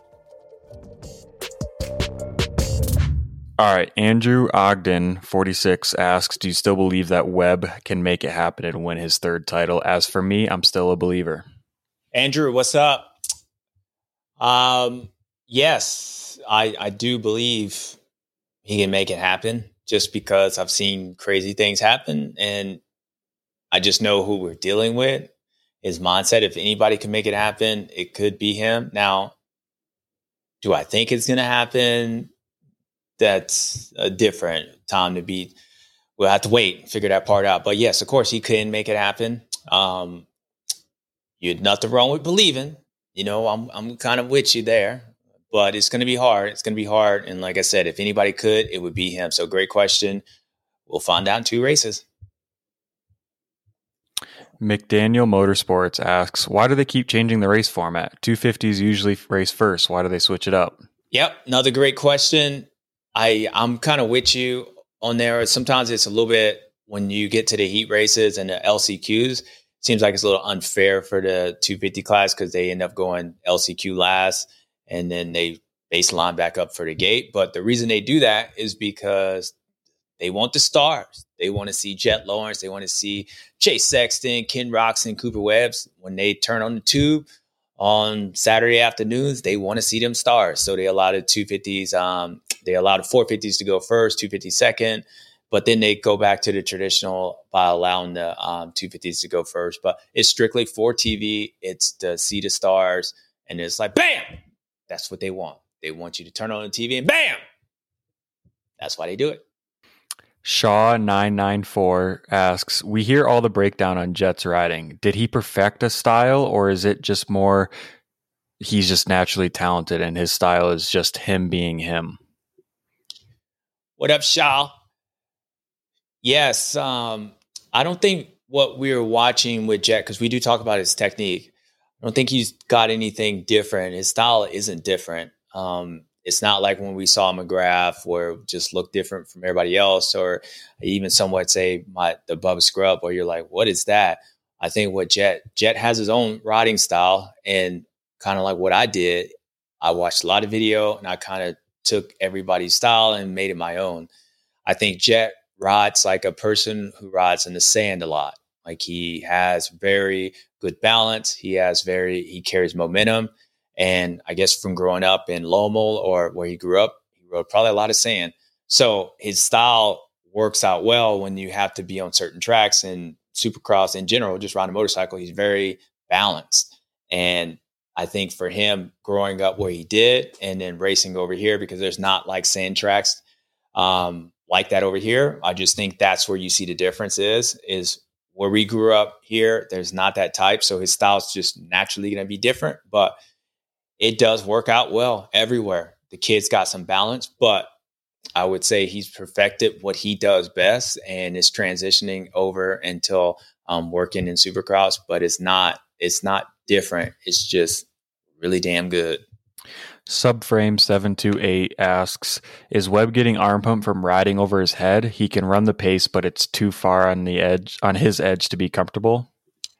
All right, Andrew Ogden, forty-six, asks, do you still believe that Webb can make it happen and win his third title? As for me, I'm still a believer. Andrew, what's up? Um, yes, I, I do believe he can make it happen, just because I've seen crazy things happen, and I just know who we're dealing with. His mindset, if anybody can make it happen, it could be him. Now, do I think it's going to happen? That's a different time to be. We'll have to wait and figure that part out. But yes, of course, he can make it happen. Um, you had nothing wrong with believing. You know, I'm I'm kind of with you there. But it's going to be hard. It's going to be hard. And like I said, if anybody could, it would be him. So great question. We'll find out in two races. McDaniel Motorsports asks, why do they keep changing the race format? two fifties usually race first. Why do they switch it up? Yep. Another great question. I, I'm kind of with you on there. Sometimes it's a little bit, when you get to the heat races and the L C Qs, seems like it's a little unfair for the two fifty class, because they end up going L C Q last. And then they baseline back up for the gate. But the reason they do that is because they want the stars. They want to see Jet Lawrence. They want to see Chase Sexton, Ken Roczen, Cooper Webbs. When they turn on the tube on Saturday afternoons, they want to see them stars. So they allowed two fifties. Um, they allowed four fifties to go first, two fifty second. But then they go back to the traditional by allowing the um, two fifties to go first. But it's strictly for T V. It's to see the stars. And it's like, bam! That's what they want. They want you to turn on the T V and bam! That's why they do it. Shaw nine nine four asks, we hear all the breakdown on Jet's riding. Did he perfect a style, or is it just more he's just naturally talented and his style is just him being him? What up, Shaw? Yes. Um, I don't think what we were watching with Jet, because we do talk about his technique, I don't think he's got anything different. His style isn't different. Um, it's not like when we saw McGrath where it just looked different from everybody else, or even somewhat say my the Bubba Scrub, where you're like, what is that? I think what Jet Jet has his own riding style, and kind of like what I did, I watched a lot of video and I kind of took everybody's style and made it my own. I think Jet rides like a person who rides in the sand a lot. Like he has very good balance. He has very, he carries momentum. And I guess from growing up in Lommel or where he grew up, he rode probably a lot of sand. So his style works out well when you have to be on certain tracks, and Supercross in general, just riding a motorcycle, he's very balanced. And I think for him growing up where he did and then racing over here, because there's not like sand tracks um, like that over here, I just think that's where you see the difference is, is where we grew up here, there's not that type. So his style's just naturally going to be different, but it does work out well everywhere. The kid's got some balance, but I would say he's perfected what he does best and is transitioning over until um, working in Supercross, but it's not, it's not different. It's just really damn good. Subframe seven two eight asks, is Webb getting arm pump from riding over his head? He can run the pace, but it's too far on the edge, on his edge to be comfortable.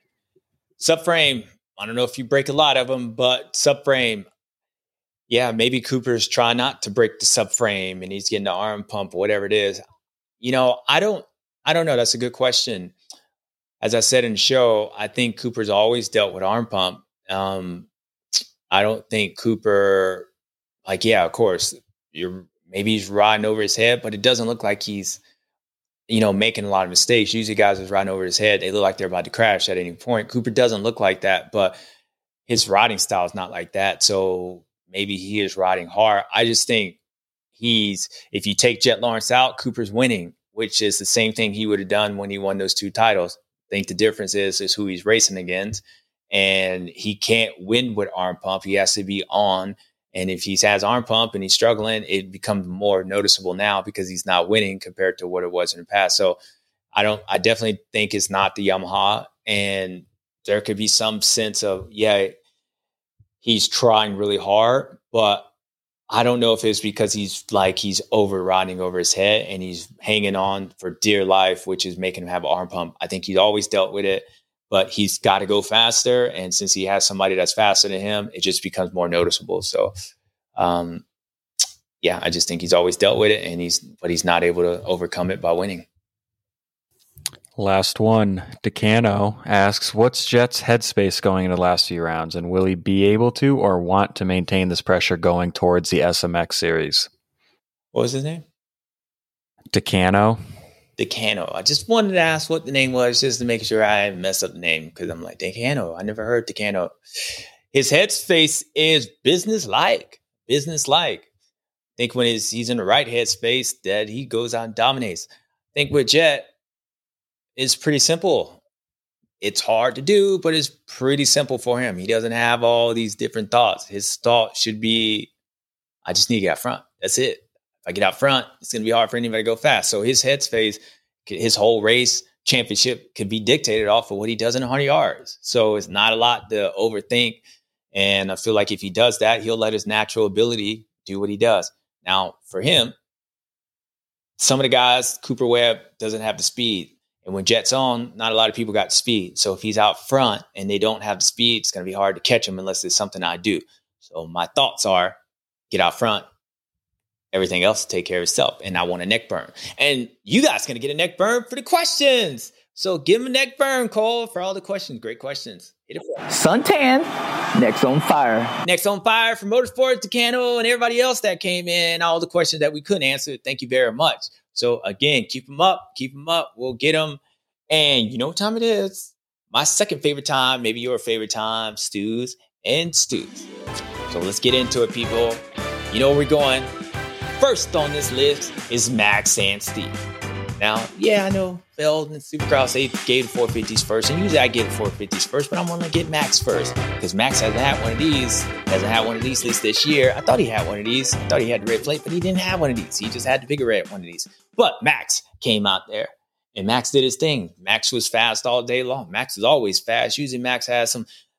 Subframe, I don't know if you break a lot of them, but subframe, yeah, maybe Cooper's trying not to break the subframe and he's getting the arm pump or whatever it is. You know, I don't, I don't know. That's a good question. As I said in the show, I think Cooper's always dealt with arm pump. Um, I don't think Cooper, like, yeah, of course, you're maybe he's riding over his head, but it doesn't look like he's, you know, making a lot of mistakes. Usually guys is riding over his head, they look like they're about to crash at any point. Cooper doesn't look like that, but his riding style is not like that. So maybe he is riding hard. I just think he's, if you take Jet Lawrence out, Cooper's winning, which is the same thing he would have done when he won those two titles. I think the difference is, is who he's racing against. And he can't win with arm pump. He has to be on. And if he has arm pump and he's struggling, it becomes more noticeable now because he's not winning compared to what it was in the past. So I don't, I definitely think it's not the Yamaha. And there could be some sense of, yeah, he's trying really hard, but I don't know if it's because he's like, he's over riding over his head and he's hanging on for dear life, which is making him have an arm pump. I think he's always dealt with it, but he's got to go faster. And since he has somebody that's faster than him, it just becomes more noticeable. So, um, yeah, I just think he's always dealt with it, and he's, but he's not able to overcome it by winning. Last one, Decano asks, what's Jet's headspace going into the last few rounds, and will he be able to or want to maintain this pressure going towards the S M X series? What was his name? Decano. Decano. I just wanted to ask what the name was just to make sure I didn't mess up the name, because I'm like, Decano. I never heard Decano. His headspace is business-like. Business-like. I think when he's, he's in the right headspace, that he goes out and dominates. I think with Jet, it's pretty simple. It's hard to do, but it's pretty simple for him. He doesn't have all these different thoughts. His thought should be, I just need to get out front. That's it. If I get out front, it's going to be hard for anybody to go fast. So his headspace, his whole race championship could be dictated off of what he does in one hundred yards. So it's not a lot to overthink. And I feel like if he does that, he'll let his natural ability do what he does. Now, for him, some of the guys, Cooper Webb doesn't have the speed. And when Jet's on, not a lot of people got the speed. So if he's out front and they don't have the speed, it's going to be hard to catch him unless it's something I do. So my thoughts are, get out front. Everything else will take care of itself. And I want a neck burn. And you guys going to get a neck burn for the questions. So give him a neck burn, Cole, for all the questions. Great questions. Hit it for Suntan, next on fire. Next on fire for Motorsports, Decano, and everybody else that came in. All the questions that we couldn't answer. Thank you very much. So again, keep them up. Keep them up. We'll get them. And you know what time it is? My second favorite time, maybe your favorite time, Stews and Stews. So let's get into it, people. You know where we're going. First on this list is Max and Steve. Now, yeah, I know Feld and Supercross, they gave the four fifties first, and usually I get the four fifties first, but I'm going to get Max first, because Max hasn't had one of these, hasn't had one of these at least this year. I thought he had one of these. I thought he had the red plate, but he didn't have one of these. He just had the bigger red one of these. But Max came out there, and Max did his thing. Max was fast all day long. Max is always fast. Usually Max has some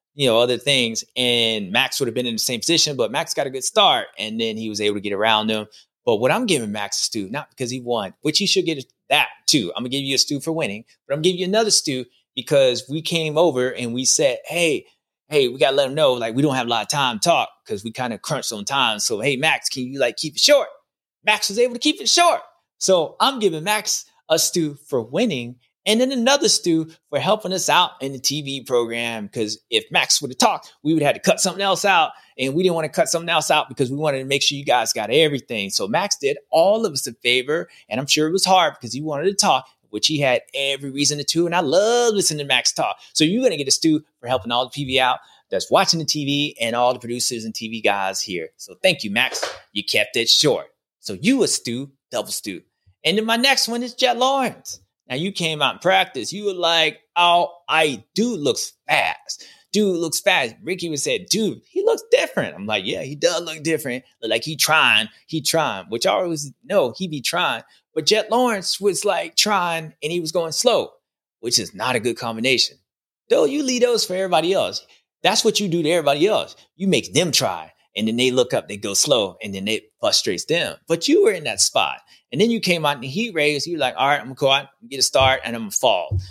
you know, other things. And Max would have been in the same position, but Max got a good start. And then he was able to get around them. But what I'm giving Max a stew, not because he won, which he should get that too. I'm going to give you a stew for winning, but I'm going to give you another stew because we came over and we said, hey, hey, we got to let him know, like, we don't have a lot of time to talk because we kind of crunched on time. So, hey, Max, can you, like, keep it short? Max was able to keep it short. So I'm giving Max a stew for winning and then another stew for helping us out in the T V program. Because if Max would have talked, we would have had to cut something else out. And we didn't want to cut something else out because we wanted to make sure you guys got everything. So Max did all of us a favor. And I'm sure it was hard because he wanted to talk, which he had every reason to do. And I love listening to Max talk. So you're going to get a stew for helping all the P V out that's watching the T V and all the producers and T V guys here. So thank you, Max. You kept it short. So you a stew, double stew. And then my next one is Jet Lawrence. Now, you came out in practice. You were like, oh, I dude looks fast. Dude looks fast. Ricky would say, dude, he looks different. I'm like, yeah, he does look different. Like he trying, he trying, which I always know he be trying. But Jet Lawrence was like trying and he was going slow, which is not a good combination. Though you lead those for everybody else. That's what you do to everybody else. You make them try. And then they look up, they go slow, and then it frustrates them. But you were in that spot. And then you came out in the heat race. You were like, all right, I'm going to go out, get a start, and I'm going to fall.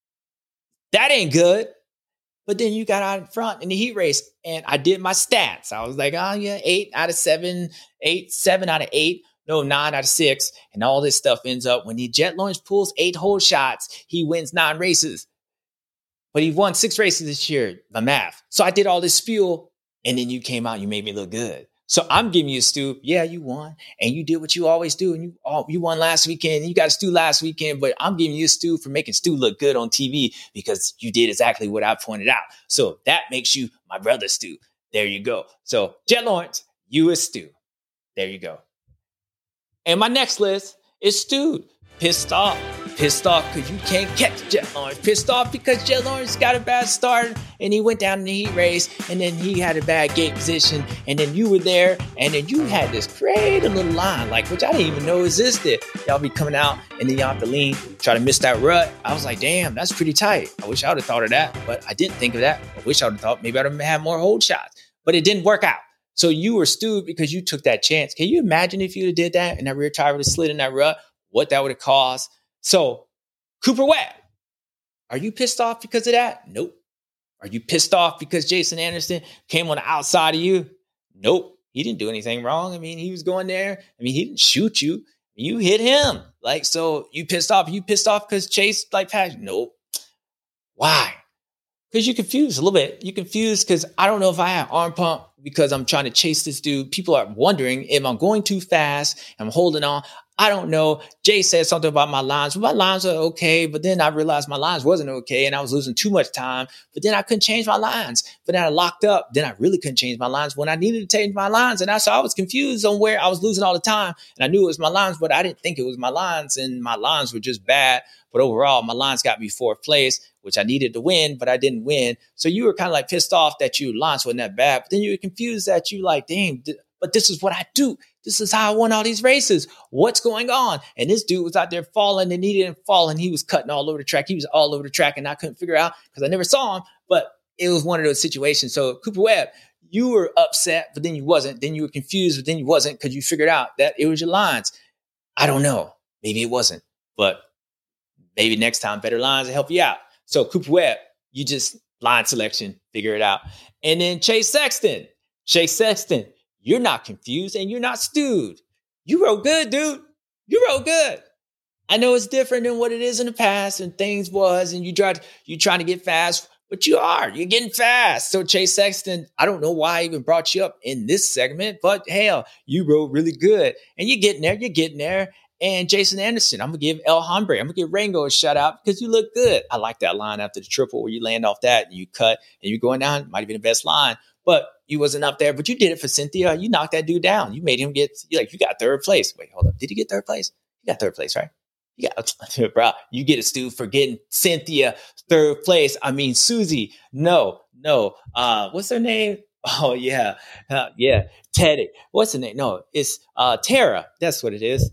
That ain't good. But then you got out in front in the heat race, and I did my stats. I was like, oh, yeah, eight out of seven, eight, seven out of eight, no, nine out of six. And all this stuff ends up when the Jet Lawrence pulls eight hole shots, he wins nine races. But he won six races this year, my math. So I did all this fuel. And then you came out, you made me look good. So I'm giving you a stew. Yeah, you won. And you did what you always do. And you oh, you won last weekend. And you got a stew last weekend. But I'm giving you a stew for making Stu look good on T V because you did exactly what I pointed out. So that makes you my brother Stu. There you go. So Jet Lawrence, you a stew. There you go. And my next list is Stu. Pissed off. Pissed off because you can't catch Jet Lawrence. Pissed off because Jet Lawrence got a bad start and he went down in the heat race and then he had a bad gate position and then you were there and then you had this great little line, like, which I didn't even know existed. Y'all be coming out and then y'all have to lean, try to miss that rut. I was like, damn, that's pretty tight. I wish I would have thought of that, but I didn't think of that. I wish I would have thought maybe I would have had more hold shots, but it didn't work out. So you were stewed because you took that chance. Can you imagine if you would have did that and that rear tire would have slid in that rut, what that would have caused? So Cooper Webb, are you pissed off because of that? Nope. Are you pissed off because Jason Anderson came on the outside of you? Nope. He didn't do anything wrong. I mean, he was going there. I mean, he didn't shoot you. You hit him. Like, so you pissed off. You pissed off because Chase, like, passed? Nope. Why? Because you're confused a little bit. You're confused because I don't know if I have arm pump because I'm trying to chase this dude. People are wondering if I'm going too fast. I'm holding on. I don't know. Jay said something about my lines. Well, my lines are okay, but then I realized my lines wasn't okay and I was losing too much time, but then I couldn't change my lines. But then I locked up. Then I really couldn't change my lines when I needed to change my lines. And I, so I was confused on where I was losing all the time. And I knew it was my lines, but I didn't think it was my lines. And my lines were just bad. But overall, my lines got me fourth place, which I needed to win, but I didn't win. So you were kind of like pissed off that your lines wasn't that bad. But then you were confused that you like, damn, but this is what I do. This is how I won all these races. What's going on? And this dude was out there falling and he didn't fall and he was cutting all over the track. He was all over the track and I couldn't figure out because I never saw him, but it was one of those situations. So Cooper Webb, you were upset, but then you wasn't. Then you were confused, but then you wasn't because you figured out that it was your lines. I don't know. Maybe it wasn't, but maybe next time better lines will help you out. So Cooper Webb, you just line selection, figure it out. And then Chase Sexton, Chase Sexton, you're not confused and you're not stewed. You wrote good, dude. You wrote good. I know it's different than what it is in the past and things was, and you tried, you trying to get fast, but you are, you're getting fast. So Chase Sexton, I don't know why I even brought you up in this segment, but hell, you wrote really good and you're getting there, you're getting there. And Jason Anderson, I'm going to give El Hombre, I'm going to give Rango a shout out because you look good. I like that line after the triple where you land off that and you cut and you're going down. Might have been the best line, but you wasn't up there. But you did it for Cynthia. You knocked that dude down. You made him get, you like, you got third place. Wait, hold up. Did he get third place? You got third place, right? You got, bro, you get a stew for getting Cynthia third place. I mean, Susie, no, no. Uh, what's her name? Oh, yeah. Uh, yeah. Teddy. What's her name? No, it's uh, Tara. That's what it is.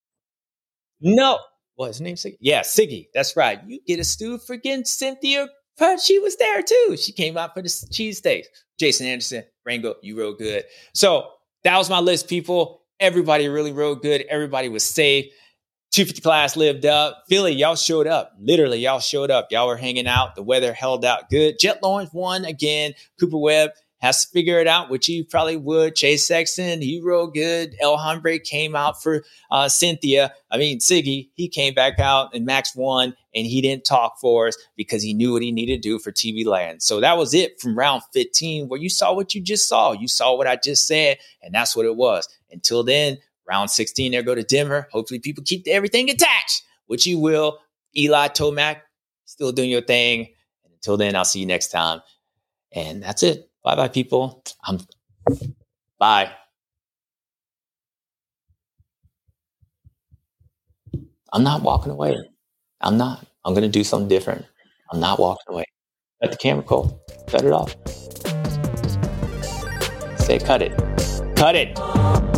No. What's his name? Siggy? Yeah, Siggy. That's right. You get a stew for getting Cynthia But she was there too. She came out for the cheesesteaks. Jason Anderson, Rango, you rode good. So that was my list, people. Everybody really rode good. Everybody was safe. two fifty class lived up. Philly, y'all showed up. Literally, y'all showed up. Y'all were hanging out. The weather held out good. Jet Lawrence won again. Cooper Webb has to figure it out, which he probably would. Chase Sexton, he rode good. El Hombre came out for uh, Cynthia. I mean, Siggy, he came back out and Max won, and he didn't talk for us because he knew what he needed to do for T V Land. So that was it from round fifteen, where you saw what you just saw. You saw what I just said, and that's what it was. Until then, round sixteen, they'll go to Denver. Hopefully people keep everything attached, which you will. Eli Tomac, still doing your thing. And until then, I'll see you next time. And that's it. Bye-bye, people. I'm Bye. I'm not walking away. I'm not. I'm going to do something different. I'm not walking away. Cut the camera, Cole. Cut it off. Say cut it. Cut it.